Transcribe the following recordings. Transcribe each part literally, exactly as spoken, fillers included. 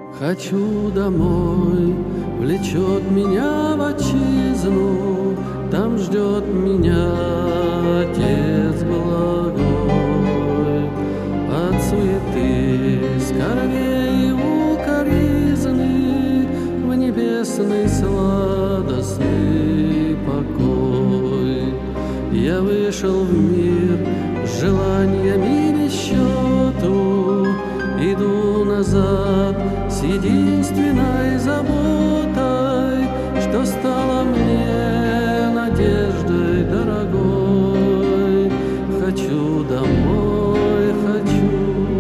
Хочу домой, влечет меня в отчизну, там ждет меня Отец благой. От суеты, скорбей и укоризны в небесный сладостный покой. Я вышел в мир с желаниями без счету, иду назад с единственной заботой, что стало мне надеждой дорогой. Хочу домой, хочу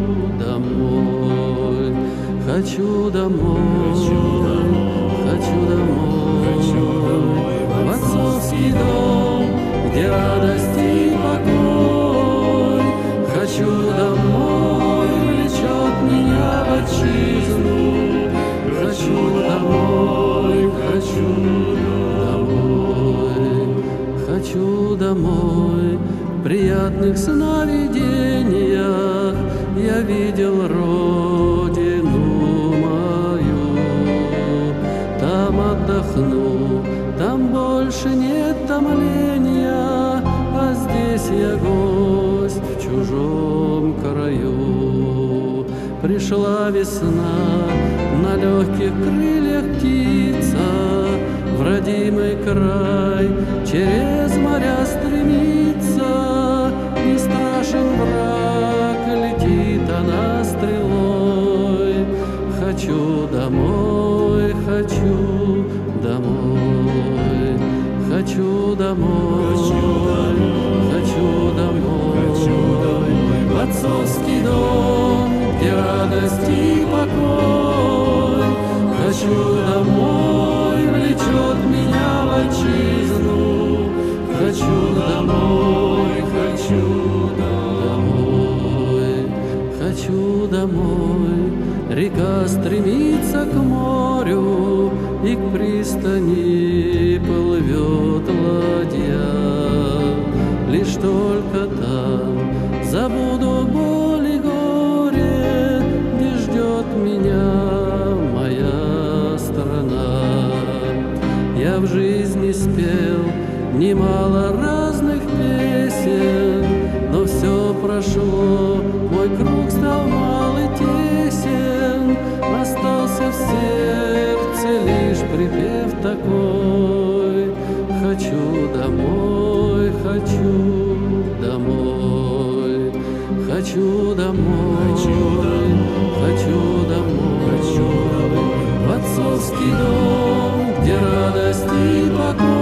домой, хочу домой, хочу домой, в отцовский дом, где радость и покой. Хочу домой, влечет меня в отчизну. Хочу домой, хочу домой, хочу домой. В приятных сновидениях я видел родину мою. Там отдохну, там больше нет томления, а здесь я гость в чужом краю. Пришла весна, на легких крыльях птица в родимый край через моря стремится. Не страшен враг, летит она стрелой. Хочу домой, хочу домой, хочу домой, хочу домой, в отцовский дом, где радость и покой. Хочу домой, влечет меня в отчизну. Хочу домой, хочу домой, хочу домой. Река стремится к морю, и к пристани плывет ладья. Лишь только там забуду боль и горе, где ждет меня моя страна. Я в жизни спел немало разных песен, но все прошло, мой круг стал мал и тесен. Остался в сердце лишь припев такой: хочу домой, хочу домой, хочу домой, хочу домой, в отцовский дом, где радость и покой.